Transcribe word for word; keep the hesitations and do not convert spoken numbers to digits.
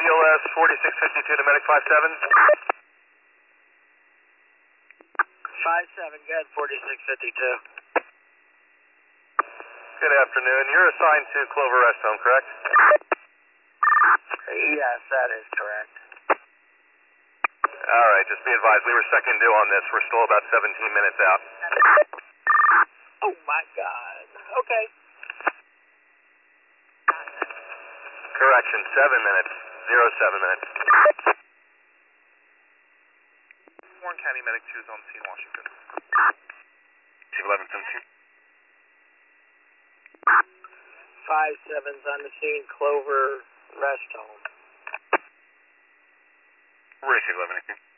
O S forty-six fifty-two to medic five seven. five seven, good, forty-six fifty-two. Good afternoon. You're assigned to Clover Rest Home, correct? Yes, that is correct. All right, just be advised, we were second due on this. We're still about seventeen minutes out. Oh my God. Okay. Correction, seven minutes. Zero seven minutes. Warren County Medic two is on scene, Washington. Chief eleven seventeen. Five seven's on the scene, Clover Rest Home. Ray Chief eleven eighteen.